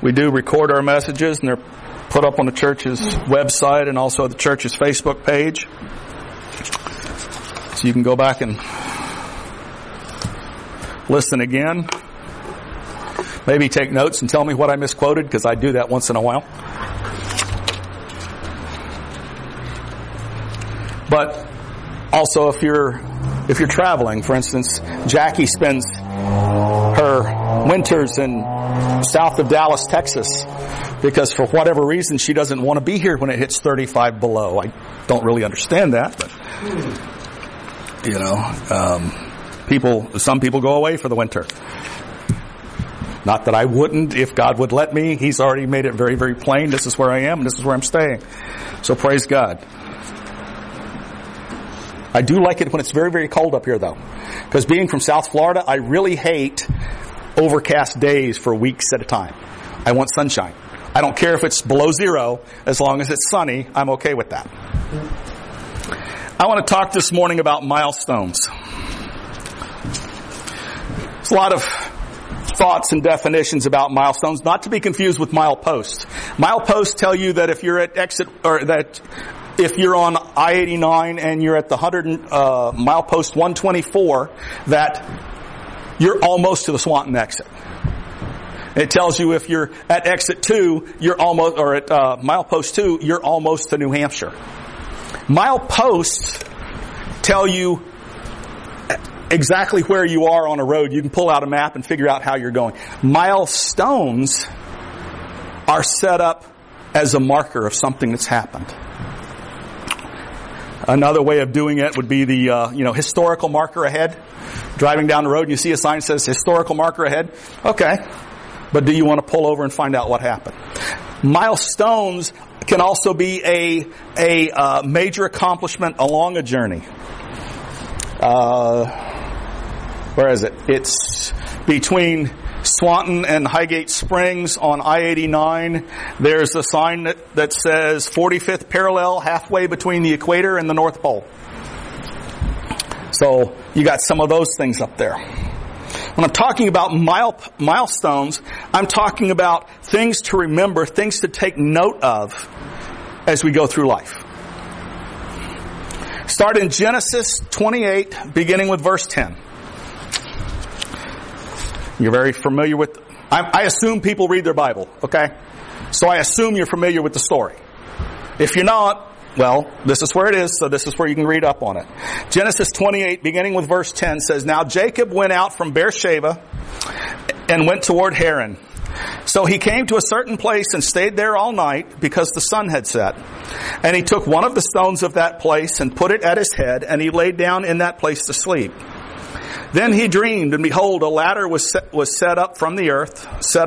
We do record our messages, and they're put up on the church's website and also the church's Facebook page. So you can go back and listen again. Maybe take notes and tell me what I misquoted, because I do that once in a while. But also, if you're traveling, for instance, Jackie spends her winters in south of Dallas, Texas, because for whatever reason she doesn't want to be here when it hits 35 below. I don't really understand that, but some people go away for the winter. Not that I wouldn't, if God would let me. He's already made it very, very plain. This is where I am, and this is where I'm staying. So praise God. I do like it when it's very, very cold up here, though. Because being from South Florida, I really hate overcast days for weeks at a time. I want sunshine. I don't care if it's below zero. As long as it's sunny, I'm okay with that. I want to talk this morning about milestones. There's a lot of thoughts and definitions about milestones, not to be confused with mileposts. Mileposts tell you that if you're at exit, or that if you're on I-89 and you're at the milepost 124, that you're almost to the Swanton exit. It tells you if you're at exit 2, you're almost, or at milepost 2, you're almost to New Hampshire. Mileposts tell you exactly where you are on a road. You can pull out a map and figure out how you're going. Milestones are set up as a marker of something that's happened. Another way of doing it would be the historical marker ahead. Driving down the road and you see a sign that says historical marker ahead. Okay. But do you want to pull over and find out what happened? Milestones can also be a major accomplishment along a journey. Where is it? It's between Swanton and Highgate Springs on I-89. There's a sign that says 45th parallel, halfway between the equator and the North Pole. So you got some of those things up there. When I'm talking about milestones, I'm talking about things to remember, things to take note of as we go through life. Start in Genesis 28, beginning with verse 10. You're very familiar with... I assume people read their Bible, okay? So I assume you're familiar with the story. If you're not, well, this is where it is, so this is where you can read up on it. Genesis 28, beginning with verse 10, says, Now Jacob went out from Beersheba and went toward Haran. So he came to a certain place and stayed there all night because the sun had set. And he took one of the stones of that place and put it at his head, and he laid down in that place to sleep. Then he dreamed, and behold, a ladder was set up on the earth,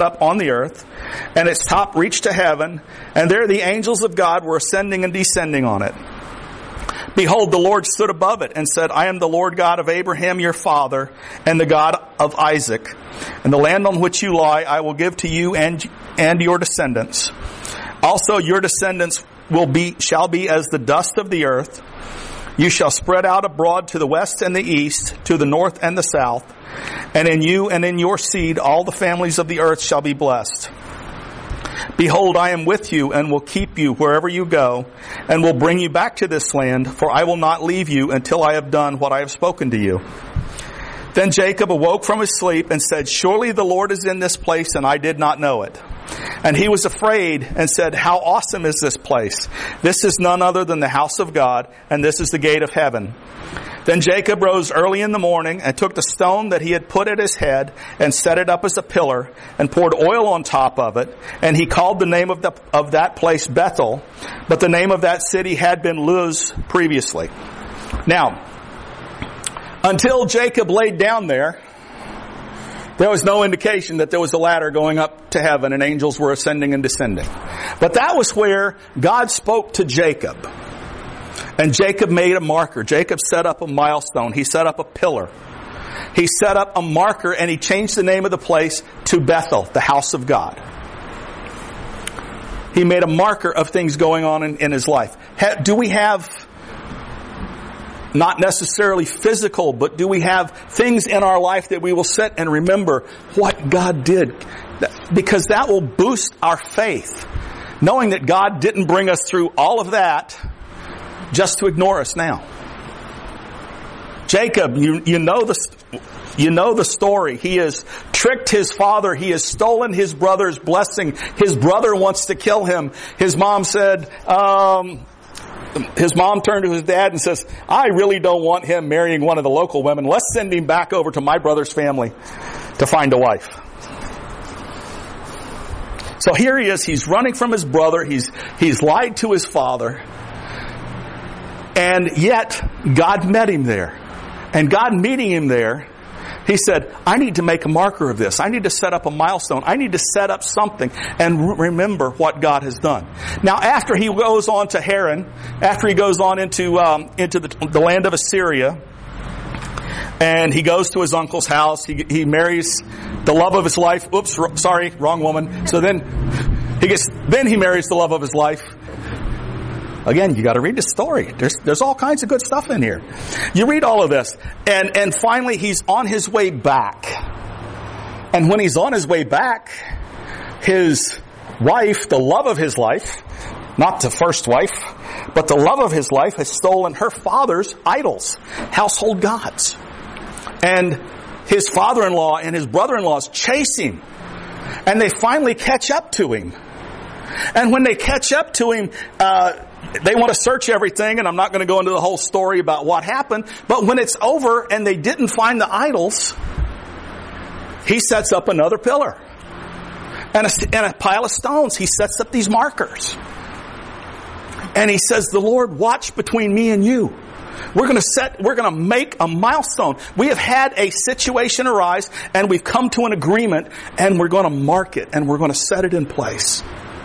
and its top reached to heaven, and there the angels of God were ascending and descending on it. Behold, the Lord stood above it and said, I am the Lord God of Abraham your father, and the God of Isaac. And the land on which you lie I will give to you and your descendants. Also your descendants shall be as the dust of the earth. You shall spread out abroad to the west and the east, to the north and the south. And in you and in your seed all the families of the earth shall be blessed. Behold, I am with you and will keep you wherever you go, and will bring you back to this land, for I will not leave you until I have done what I have spoken to you. Then Jacob awoke from his sleep and said, Surely the Lord is in this place, and I did not know it. And he was afraid and said, How awesome is this place! This is none other than the house of God, and this is the gate of heaven. Then Jacob rose early in the morning and took the stone that he had put at his head and set it up as a pillar and poured oil on top of it. And he called the name of that place Bethel, but the name of that city had been Luz previously. Now, until Jacob laid down there was no indication that there was a ladder going up to heaven and angels were ascending and descending. But that was where God spoke to Jacob. And Jacob made a marker. Jacob set up a milestone. He set up a pillar. He set up a marker, and he changed the name of the place to Bethel, the house of God. He made a marker of things going on in his life. Do we have, not necessarily physical, but do we have things in our life that we will sit and remember what God did? Because that will boost our faith. Knowing that God didn't bring us through all of that just to ignore us now. Jacob, you know the story. He has tricked his father. He has stolen his brother's blessing. His brother wants to kill him. His mom said, his mom turned to his dad and says, I really don't want him marrying one of the local women. Let's send him back over to my brother's family to find a wife. So here he is. He's running from his brother. He's lied to his father. And yet, God met him there. And God meeting him there, he said, I need to make a marker of this. I need to set up a milestone. I need to set up something and remember what God has done. Now, after he goes on to Haran, after he goes on into the land of Assyria, and he goes to his uncle's house, he marries the love of his life. Oops, sorry, wrong woman. So then he marries the love of his life. Again, you got to read the story. There's all kinds of good stuff in here. You read all of this, and finally he's on his way back. And when he's on his way back, his wife, the love of his life, not the first wife, but the love of his life, has stolen her father's idols, household gods. And his father-in-law and his brother-in-laws chase him. And they finally catch up to him. And when they catch up to him, they want to search everything, and I'm not going to go into the whole story about what happened. But when it's over and they didn't find the idols, he sets up another pillar. And a pile of stones. He sets up these markers. And he says, the Lord watch between me and you. We're going to make a milestone. We have had a situation arise, and we've come to an agreement, and we're going to mark it, and we're going to set it in place.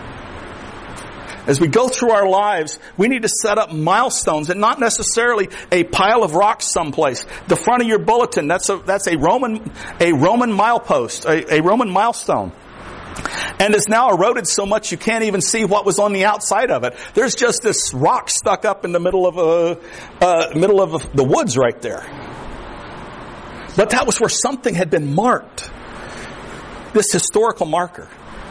As we go through our lives, we need to set up milestones, and not necessarily a pile of rocks someplace. The front of your bulletin, that's a Roman milepost, a Roman milestone. And it's now eroded so much you can't even see what was on the outside of it. There's just this rock stuck up in the middle of the woods right there. But that was where something had been marked. This historical marker.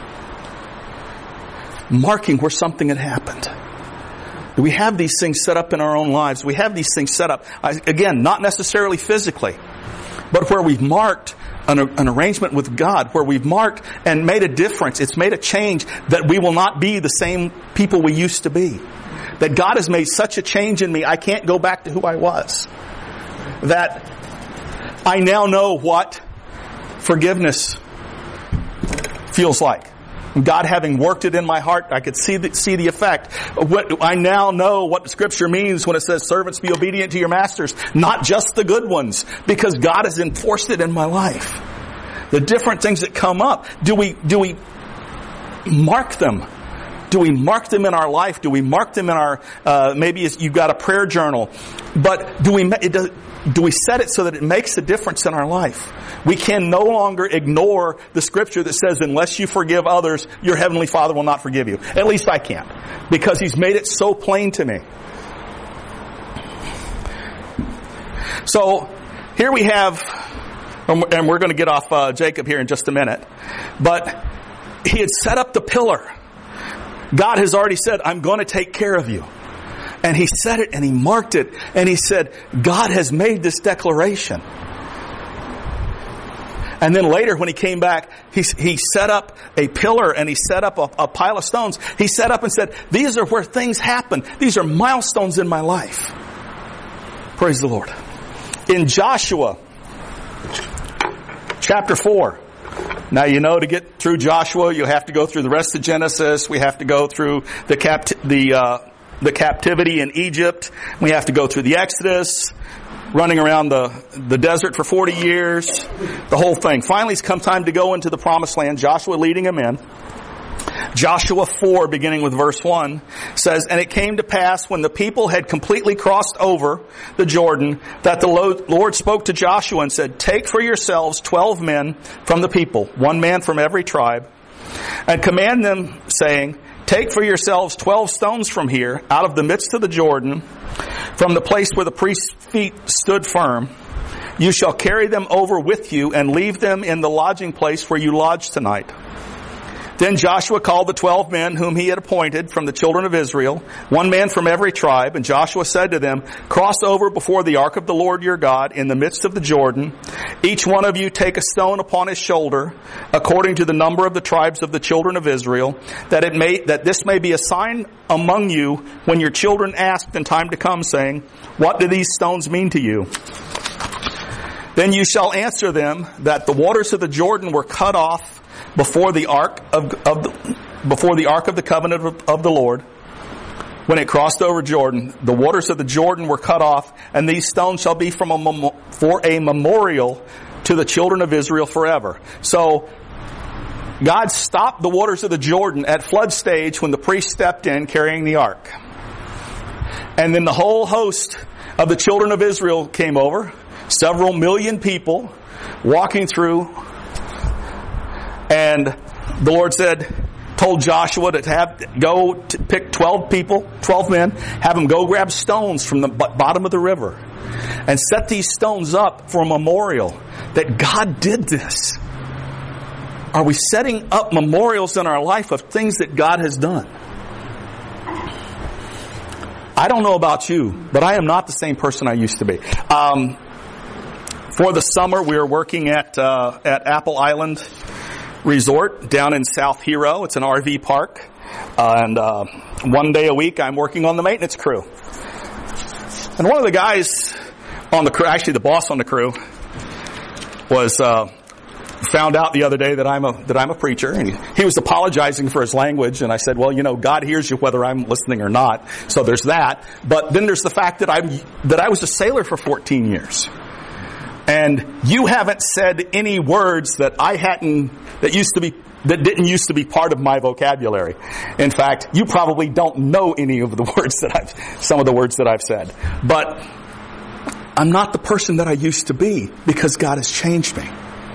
Marking where something had happened. We have these things set up in our own lives. We have these things set up, again, not necessarily physically, but where we've marked an arrangement with God, where we've marked and made a difference. It's made a change that we will not be the same people we used to be. That God has made such a change in me, I can't go back to who I was. That I now know what forgiveness feels like. God having worked it in my heart, I could see the effect. I now know what the Scripture means when it says, servants, be obedient to your masters. Not just the good ones, because God has enforced it in my life. The different things that come up, do we mark them? Do we mark them in our life? Do we mark them in our, maybe you've got a prayer journal, but do we set it so that it makes a difference in our life? We can no longer ignore the Scripture that says, unless you forgive others, your Heavenly Father will not forgive you. At least I can't. Because He's made it so plain to me. So, here we have, and we're going to get off Jacob here in just a minute, but he had set up the pillar. God has already said, I'm going to take care of you. And he said it and he marked it. And he said, God has made this declaration. And then later when he came back, he set up a pillar and he set up a pile of stones. He set up and said, these are where things happen. These are milestones in my life. Praise the Lord. In Joshua, chapter 4. Now, to get through Joshua, you have to go through the rest of Genesis. We have to go through the captivity in Egypt. We have to go through the Exodus, running around the desert for 40 years, the whole thing. Finally, it's come time to go into the promised land, Joshua leading them in. Joshua 4, beginning with verse 1, says, And it came to pass when the people had completely crossed over the Jordan, that the Lord spoke to Joshua and said, Take for yourselves 12 men from the people, 1 man from every tribe, and command them, saying, Take for yourselves 12 stones from here, out of the midst of the Jordan, from the place where the priest's feet stood firm. You shall carry them over with you and leave them in the lodging place where you lodge tonight. Then Joshua called the 12 men whom he had appointed from the children of Israel, one man from every tribe. And Joshua said to them, cross over before the ark of the Lord your God in the midst of the Jordan. Each one of you take a stone upon his shoulder, according to the number of the tribes of the children of Israel, that this may be a sign among you when your children ask in time to come, saying, what do these stones mean to you? Then you shall answer them that the waters of the Jordan were cut off before the ark of the covenant of the Lord. When it crossed over Jordan, the waters of the Jordan were cut off, and these stones shall be for a memorial to the children of Israel forever. So God stopped the waters of the Jordan at flood stage when the priest stepped in carrying the ark. And then the whole host of the children of Israel came over, several million people walking through. And the Lord told Joshua to go pick 12 men, have them go grab stones from the bottom of the river and set these stones up for a memorial that God did this. Are we setting up memorials in our life of things that God has done? I don't know about you, but I am not the same person I used to be. For the summer, we are working at Apple Island Resort down in South Hero. It's an RV park. And one day a week I'm working on the maintenance crew. And one of the guys on the crew, actually the boss on the crew, was found out the other day that I'm a preacher, and he was apologizing for his language, and I said, well, God hears you whether I'm listening or not. So there's that. But then there's the fact that I was a sailor for 14 years. And you haven't said any words that didn't used to be part of my vocabulary. In fact, you probably don't know any of the words some of the words that I've said. But I'm not the person that I used to be because God has changed me.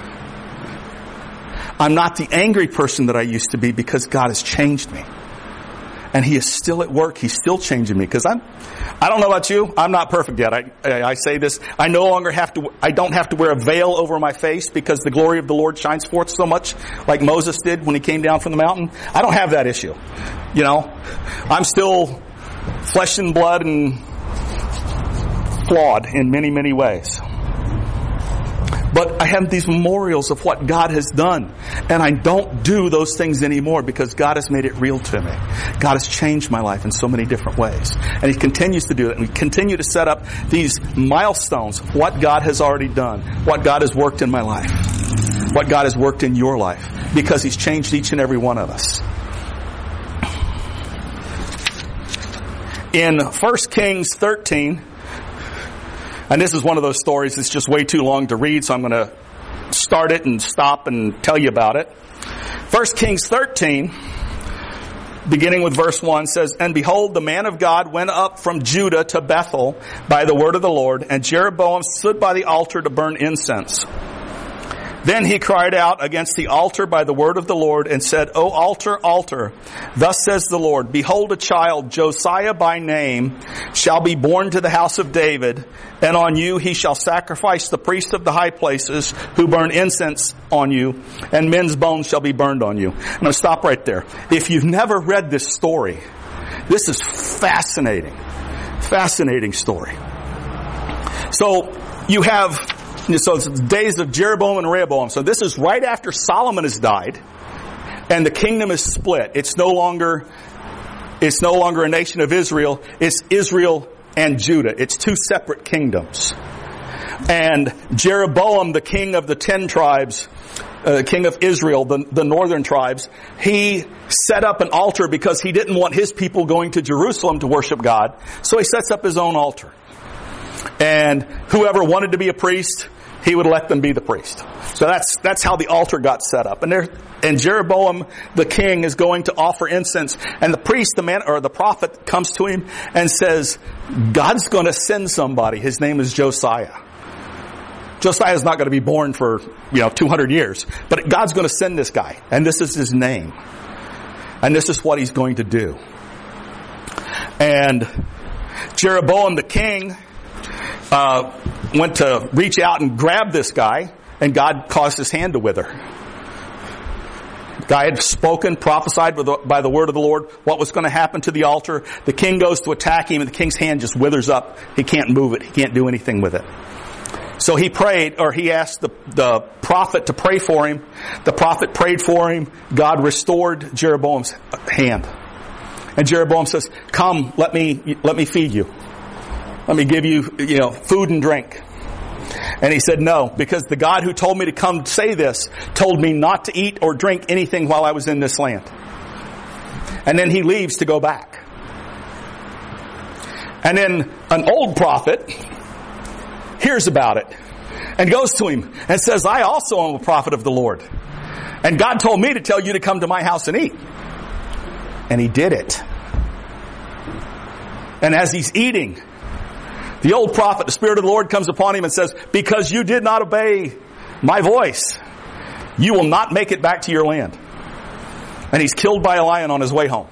I'm not the angry person that I used to be because God has changed me. And He is still at work. He's still changing me. Because I don't know about you, I'm not perfect yet. I say this, I don't have to wear a veil over my face because the glory of the Lord shines forth so much, like Moses did when he came down from the mountain. I don't have that issue. I'm still flesh and blood and flawed in many, many ways. But I have these memorials of what God has done. And I don't do those things anymore because God has made it real to me. God has changed my life in so many different ways. And He continues to do it. And we continue to set up these milestones, what God has already done, what God has worked in my life, what God has worked in your life, because He's changed each and every one of us. In 1 Kings 13, and this is one of those stories that's just way too long to read, so I'm going to start it and stop and tell you about it. 1 Kings 13, beginning with verse 1, says, And behold, the man of God went up from Judah to Bethel by the word of the Lord, and Jeroboam stood by the altar to burn incense. Then he cried out against the altar by the word of the Lord and said, O altar, altar, thus says the Lord, Behold, a child, Josiah by name, shall be born to the house of David, and on you he shall sacrifice the priests of the high places who burn incense on you, and men's bones shall be burned on you. I'm going to stop right there. If you've never read this story, this is fascinating. Fascinating story. So it's the days of Jeroboam and Rehoboam. So this is right after Solomon has died, and the kingdom is split. It's no longer a nation of Israel. It's Israel and Judah. It's two separate kingdoms. And Jeroboam, the king of the 10 tribes, king of Israel, the northern tribes, he set up an altar because he didn't want his people going to Jerusalem to worship God. So he sets up his own altar. And whoever wanted to be a priest, he would let them be the priest. So that's how the altar got set up. And Jeroboam, the king, is going to offer incense. And the priest, the prophet, comes to him and says, God's going to send somebody. His name is Josiah. Josiah is not going to be born for 200 years, but God's going to send this guy, and this is his name, and this is what he's going to do. And Jeroboam, the king, went to reach out and grab this guy, and God caused his hand to wither. Guy had spoken, prophesied by the word of the Lord what was going to happen to the altar. The king goes to attack him, and the king's hand just withers up. He can't move it. He can't do anything with it. So he prayed, or he asked the prophet to pray for him. The prophet prayed for him. God restored Jeroboam's hand. And Jeroboam says, "Come, let me feed you. Let me give you, food and drink." And he said, "No, because the God who told me to come say this told me not to eat or drink anything while I was in this land." And then he leaves to go back. And then an old prophet hears about it and goes to him and says, "I also am a prophet of the Lord. And God told me to tell you to come to my house and eat." And he did it. And as he's eating, the old prophet, the Spirit of the Lord comes upon him and says, "Because you did not obey my voice, you will not make it back to your land." And he's killed by a lion on his way home.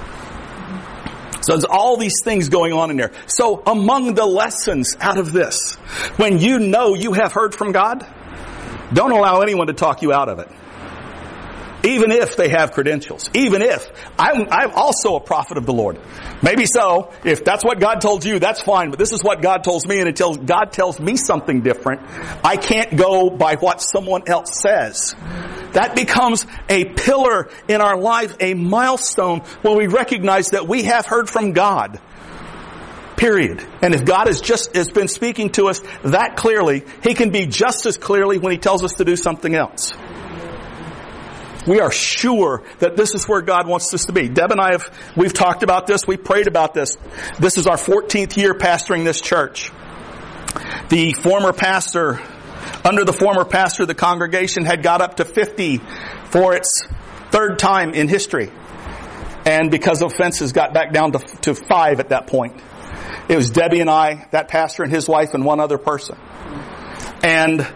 So there's all these things going on in there. So among the lessons out of this, when you know you have heard from God, don't allow anyone to talk you out of it. Even if they have credentials. Even if. I'm also a prophet of the Lord. Maybe so. If that's what God told you, that's fine. But this is what God tells me, and until God tells me something different, I can't go by what someone else says. That becomes a pillar in our life, a milestone when we recognize that we have heard from God. Period. And if God has been speaking to us that clearly, He can be just as clearly when He tells us to do something else. We are sure that this is where God wants us to be. Deb and I we've talked about this. We prayed about this. This is our 14th year pastoring this church. Under the former pastor, the congregation had got up to 50 for its third time in history. And because of offenses, got back down to 5 at that point. It was Debbie and I, that pastor and his wife, and one other person. And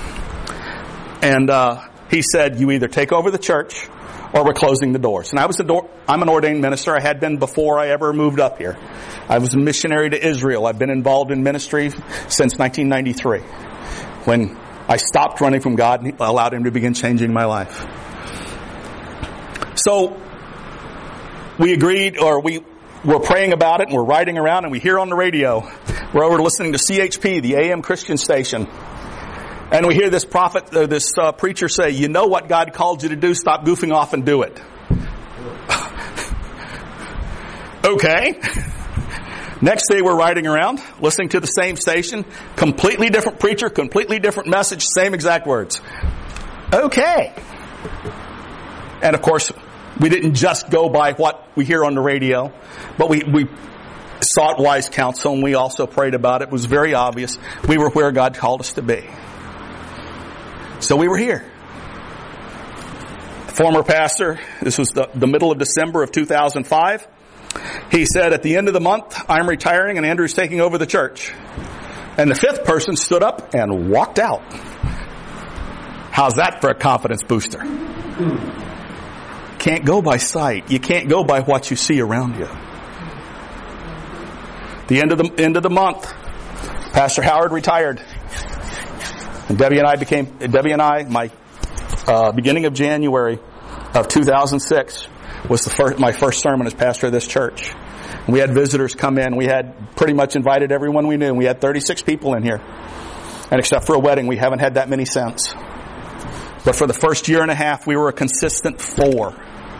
he said, "You either take over the church or we're closing the doors." And I'm an ordained minister. I had been before I ever moved up here. I was a missionary to Israel. I've been involved in ministry since 1993, when I stopped running from God and allowed Him to begin changing my life. So we agreed, or we were praying about it, and we're riding around, and we hear on the radio, we're over listening to CHP, the AM Christian station. And we hear this preacher say, "You know what God called you to do, stop goofing off and do it." Okay. Next day we're riding around, listening to the same station, completely different preacher, completely different message, same exact words. Okay. And of course, we didn't just go by what we hear on the radio, but we sought wise counsel, and we also prayed about it. It was very obvious we were where God called us to be. So we were here. Former pastor, this was the middle of December of 2005. He said, "At the end of the month, I'm retiring and Andrew's taking over the church." And the 5th person stood up and walked out. How's that for a confidence booster? Can't go by sight. You can't go by what you see around you. The end of the month, Pastor Howard retired. And Debbie and I, my beginning of January of 2006 was my first sermon as pastor of this church. And we had visitors come in. We had pretty much invited everyone we knew. We had 36 people in here. And except for a wedding, we haven't had that many since. But for the first year and a half, we were a consistent 4.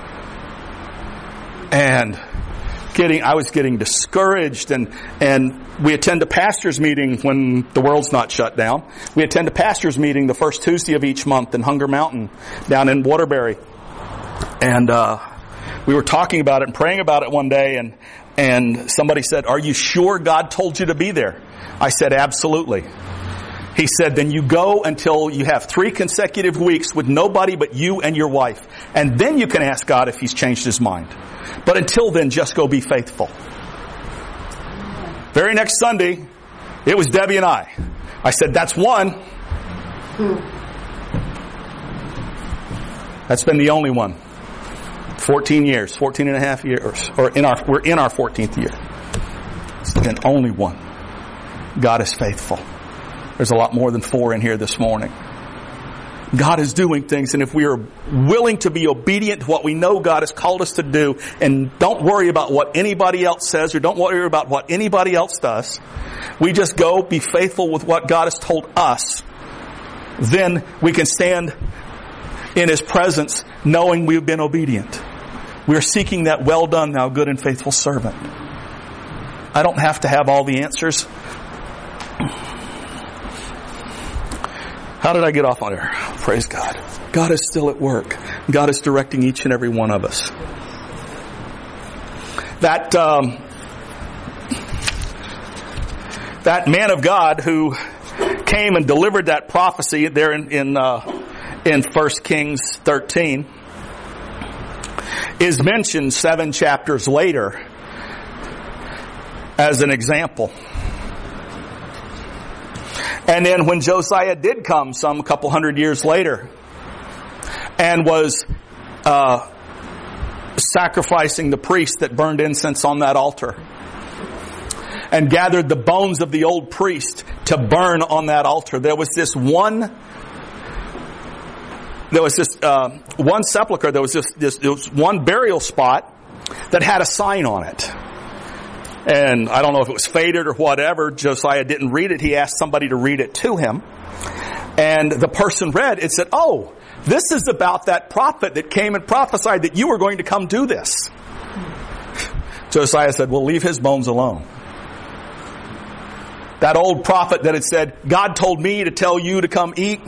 And I was getting discouraged, and we attend a pastor's meeting when the world's not shut down. We attend a pastor's meeting the first Tuesday of each month in Hunger Mountain down in Waterbury. And we were talking about it and praying about it one day, and somebody said, "Are you sure God told you to be there?" I said, "Absolutely." He said, "Then you go until you have 3 consecutive weeks with nobody but you and your wife. And then you can ask God if He's changed His mind. But until then, just go be faithful." Very next Sunday, it was Debbie and I. I said, "That's one." That's been the only one. 14 and a half years. We're in our 14th year. It's been only one. God is faithful. There's a lot more than 4 in here this morning. God is doing things, and if we are willing to be obedient to what we know God has called us to do, and don't worry about what anybody else says, or don't worry about what anybody else does, we just go be faithful with what God has told us, then we can stand in His presence knowing we've been obedient. We're seeking that well done, thou good and faithful servant. I don't have to have all the answers. How did I get off on there? Praise God. God is still at work. God is directing each and every one of us. That man of God who came and delivered that prophecy there in 1 Kings 13 is mentioned 7 chapters later as an example. And then when Josiah did come some couple hundred years later and was sacrificing the priest that burned incense on that altar and gathered the bones of the old priest to burn on that altar, there was this one sepulcher, there was one burial spot that had a sign on it. And I don't know if it was faded or whatever. Josiah didn't read it. He asked somebody to read it to him. And the person read, it said, "Oh, this is about that prophet that came and prophesied that you were going to come do this." Josiah said, "Well, leave his bones alone." That old prophet that had said, "God told me to tell you to come eat,"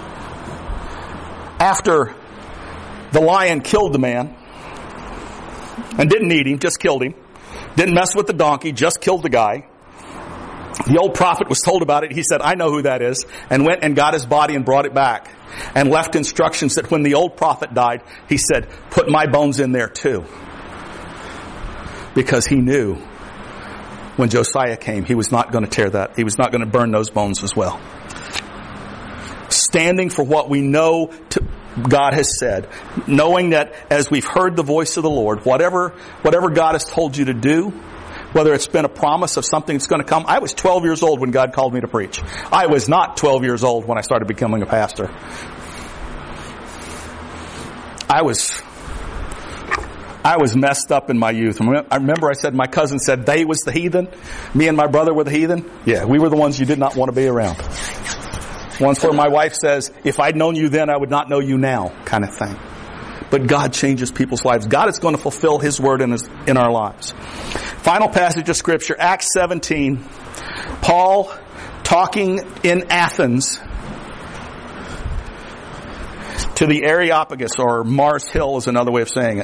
after the lion killed the man and didn't eat him, just killed him. Didn't mess with the donkey, just killed the guy. The old prophet was told about it. He said, "I know who that is," and went and got his body and brought it back and left instructions that when the old prophet died, he said, "Put my bones in there too." Because he knew when Josiah came, he was not going to tear that. He was not going to burn those bones as well. Standing for what we know God has said, knowing that as we've heard the voice of the Lord, whatever God has told you to do, whether it's been a promise of something that's going to come. I was 12 years old when God called me to preach. I was not 12 years old when I started becoming a pastor. I was messed up in my youth. I remember I said, my cousin said they was the heathen. Me and my brother were the heathen. Yeah, we were the ones you did not want to be around. Once where my wife says, "If I'd known you then, I would not know you now," kind of thing. But God changes people's lives. God is going to fulfill His word in our lives. Final passage of Scripture, Acts 17. Paul talking in Athens to the Areopagus, or Mars Hill is another way of saying it.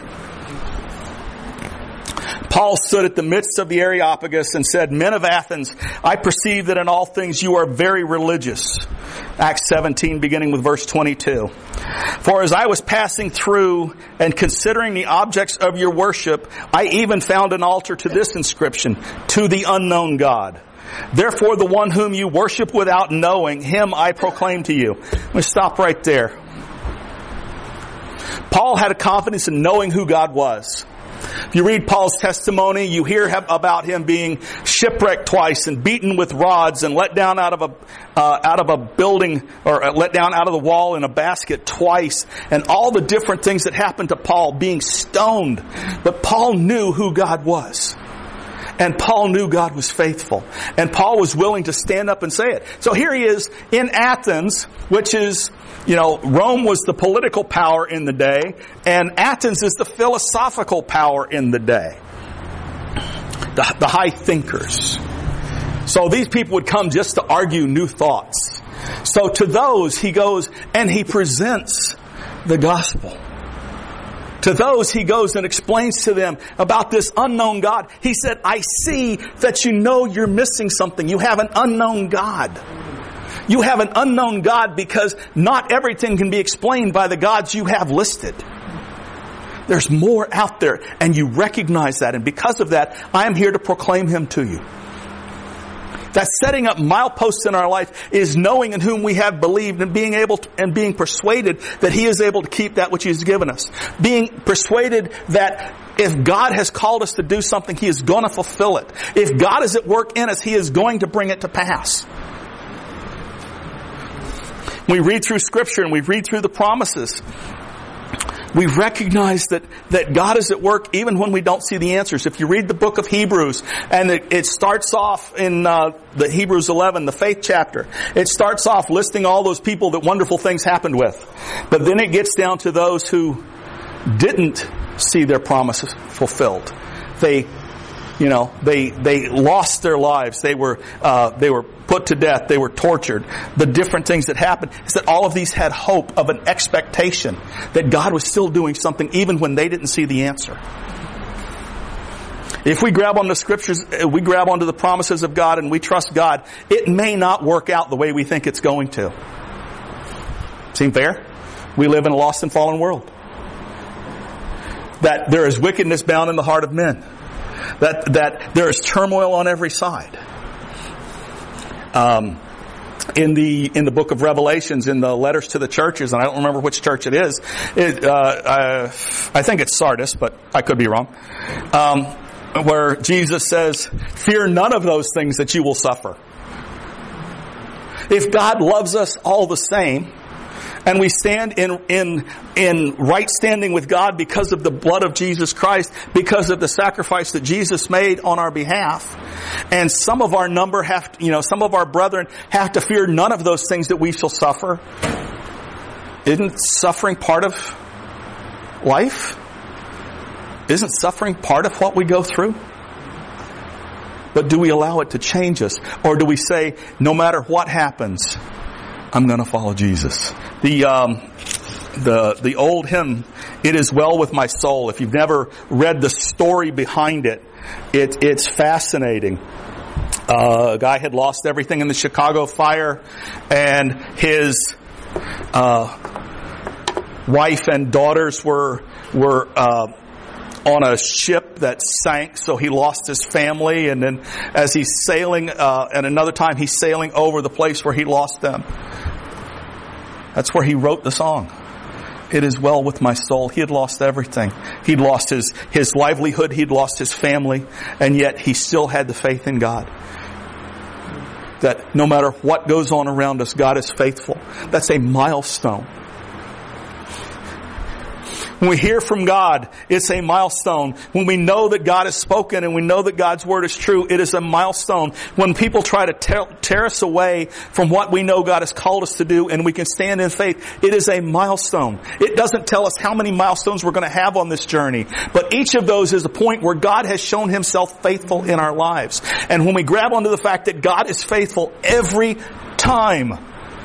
Paul stood at the midst of the Areopagus and said, "Men of Athens, I perceive that in all things you are very religious." Acts 17, beginning with verse 22. "For as I was passing through and considering the objects of your worship, I even found an altar to this inscription, 'To the unknown God.' Therefore the one whom you worship without knowing, him I proclaim to you." Let me stop right there. Paul had a confidence in knowing who God was. If you read Paul's testimony, you hear about him being shipwrecked twice and beaten with rods and let down out of a building, or let down out of the wall in a basket twice, and all the different things that happened to Paul, being stoned. But Paul knew who God was. And Paul knew God was faithful. And Paul was willing to stand up and say it. So here he is in Athens, which is, Rome was the political power in the day, and Athens is the philosophical power in the day. The high thinkers. So these people would come just to argue new thoughts. So to those, he goes and he presents the gospel. To those, he goes and explains to them about this unknown God. He said, "I see that you know you're missing something. You have an unknown God. You have an unknown God because not everything can be explained by the gods you have listed. There's more out there, and you recognize that. And because of that, I am here to proclaim Him to you." That setting up mileposts in our life is knowing in whom we have believed and being able to, and being persuaded that He is able to keep that which He has given us. Being persuaded that if God has called us to do something, He is going to fulfill it. If God is at work in us, He is going to bring it to pass. we read through Scripture and we read through the promises, we recognize that God is at work even when we don't see the answers. If you read the book of Hebrews, and it starts off in the Hebrews 11, the faith chapter, it starts off listing all those people that wonderful things happened with. But then it gets down to those who didn't see their promises fulfilled. They lost their lives. They were put to death. They were tortured. The different things that happened is that all of these had hope of an expectation that God was still doing something even when they didn't see the answer. If we grab on the Scriptures, we grab onto the promises of God and we trust God, it may not work out the way we think it's going to. Seem fair? We live in a lost and fallen world. That there is wickedness bound in the heart of men. That there is turmoil on every side. In the book of Revelations, in the letters to the churches, and I don't remember which church it is. I think it's Sardis, but I could be wrong. Where Jesus says, "Fear none of those things that you will suffer." If God loves us all the same, and we stand in right standing with God because of the blood of Jesus Christ, because of the sacrifice that Jesus made on our behalf, and some of our some of our brethren have to fear none of those things that we shall suffer. Isn't suffering part of life? Isn't suffering part of what we go through? But do we allow it to change us? Or do we say, no matter what happens, I'm going to follow Jesus? The old hymn, "It is well with my soul." If you've never read the story behind it, it's fascinating. A guy had lost everything in the Chicago fire, and his wife and daughters were on a ship that sank, so he lost his family, and then as he's sailing, and another time he's sailing over the place where he lost them. That's where he wrote the song. "It is well with my soul." He had lost everything. He'd lost his livelihood, he'd lost his family, and yet he still had the faith in God. That no matter what goes on around us, God is faithful. That's a milestone. When we hear from God, it's a milestone. When we know that God has spoken and we know that God's Word is true, it is a milestone. When people try to tear us away from what we know God has called us to do and we can stand in faith, it is a milestone. It doesn't tell us how many milestones we're going to have on this journey, but each of those is a point where God has shown Himself faithful in our lives. And when we grab onto the fact that God is faithful every time,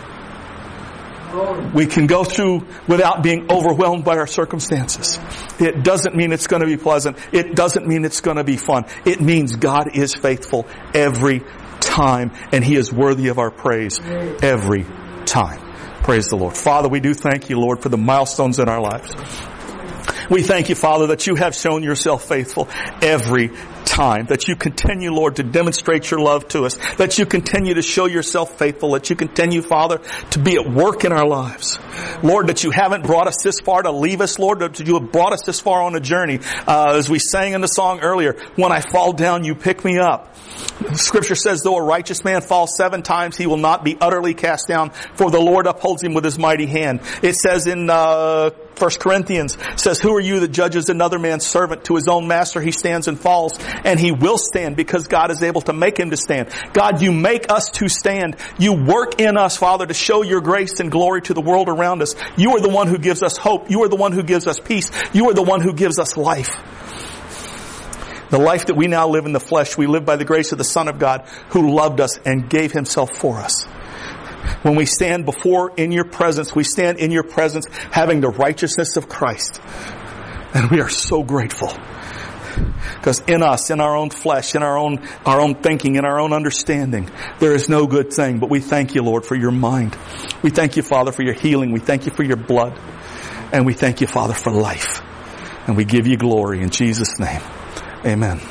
we can go through without being overwhelmed by our circumstances. It doesn't mean it's going to be pleasant. It doesn't mean it's going to be fun. It means God is faithful every time, and He is worthy of our praise every time. Praise the Lord. Father, we do thank You, Lord, for the milestones in our lives. We thank You, Father, that You have shown Yourself faithful every time. That You continue, Lord, to demonstrate Your love to us. That You continue to show Yourself faithful. That You continue, Father, to be at work in our lives. Lord, that You haven't brought us this far to leave us, Lord, that You have brought us this far on a journey. As we sang in the song earlier, "When I fall down, You pick me up." Scripture says, "Though a righteous man falls 7 times, he will not be utterly cast down, for the Lord upholds him with His mighty hand." It says in 1 Corinthians, says, "Who are you that judges another man's servant? To his own master he stands and falls, and he will stand because God is able to make him to stand." God, You make us to stand. You work in us, Father, to show Your grace and glory to the world around us. You are the one who gives us hope. You are the one who gives us peace. You are the one who gives us life. The life that we now live in the flesh, we live by the grace of the Son of God who loved us and gave Himself for us. When we stand in Your presence, we stand in Your presence having the righteousness of Christ. And we are so grateful. Because in us, in our own flesh, in our own thinking, in our own understanding, there is no good thing. But we thank You, Lord, for Your mind. We thank You, Father, for Your healing. We thank You for Your blood. And we thank You, Father, for life. And we give You glory in Jesus' name. Amen.